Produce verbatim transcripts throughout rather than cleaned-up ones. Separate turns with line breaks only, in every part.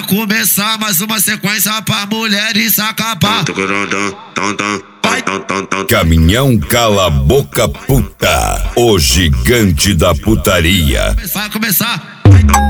começar mais uma sequência pra mulheres acapar.
Caminhão Cala a Boca Puta, o gigante da putaria.
Vai começar.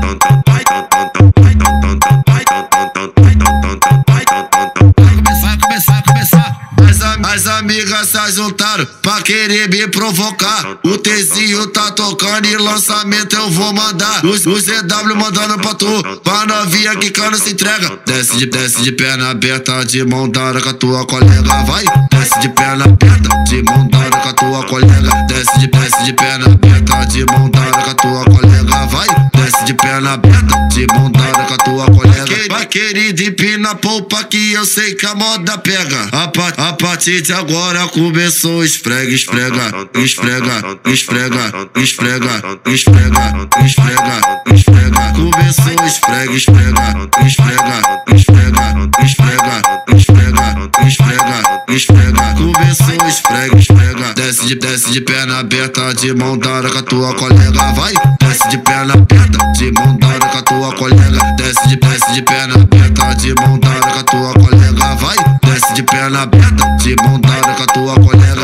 Vai começar, começar. As amigas se juntaram pra querer me provocar. O Tzinho tá tocando e lançamento eu vou mandar. O Z W mandando pra tu, pra novinha que cana se entrega. Desce de, desce de perna aberta, de mão dada com a tua colega, vai. Desce de perna aberta, de mão dada com a tua colega. Desce de, desce de perna aberta, de mão dada com a tua colega, vai. Desce de perna aberta, de mão dada com a tua colega. Vai querido, empina a polpa que eu sei que a moda pega. A, pa a partir de agora começou esfrega, esfrega, esfrega, esfrega, esfrega, esfrega, esfrega, esfrega. Começou esfrega, esfrega, esfrega, esfrega, esfrega, esfrega, esfrega, esfrega. Começou esfrega, esfrega. Desce de, desce de perna aberta, de mão dada com a tua colega, vai. Desce de perna aberta, de mão dada com a tua colega. Desce de, desce de perna aberta, de mão dada com a tua colega, vai. Desce de perna aberta, de mão dada com a tua colega.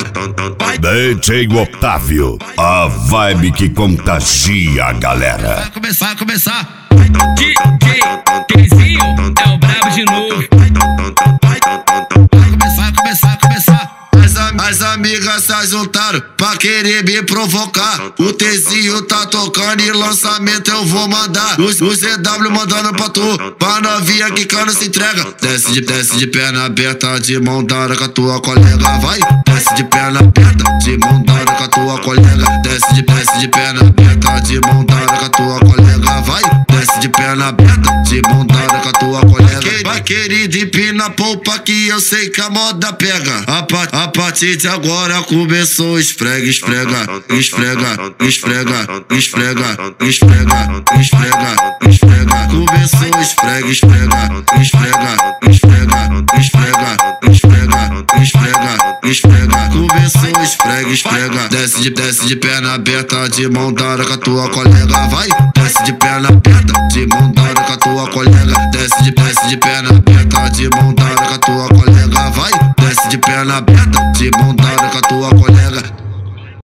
D J Otávio, a vibe que contagia a galera.
Vai começar, vai começar.
D J Tzinho é o brabo de novo.
Vai começar, começar, começar. As amigas se juntaram pra querer me provocar. O Tzinho tá tocando e lançamento eu vou mandar. O Z W mandando pra tu, pra novinha que cana se entrega. Desce de, desce de perna aberta, de mão dada com a tua colega, vai. Desce de perna aberta, de mão dada com a tua colega. Desce de, desce de perna aberta, de mão dada com a tua colega, vai. Desce de perna aberta, de mão dada com a tua colega. Vai querido, empina a polpa que eu sei que a moda pega. A, pa a partir de agora começou esfrega, esfrega, esfrega, esfrega, esfrega, esfrega, esfrega, esfrega. Começou esfrega, esfrega, esfrega, esfrega, esfrega, esfrega, esfrega, esfrega. Começou esfrega, esfrega. Desce de, desce de perna aberta, de mão dada com a tua colega, vai. Desce de perna aberta, de mão dada com a tua colega. Desce de, desce de perna aberta, de mão dada com a tua colega, vai. Desce de perna aberta, de mão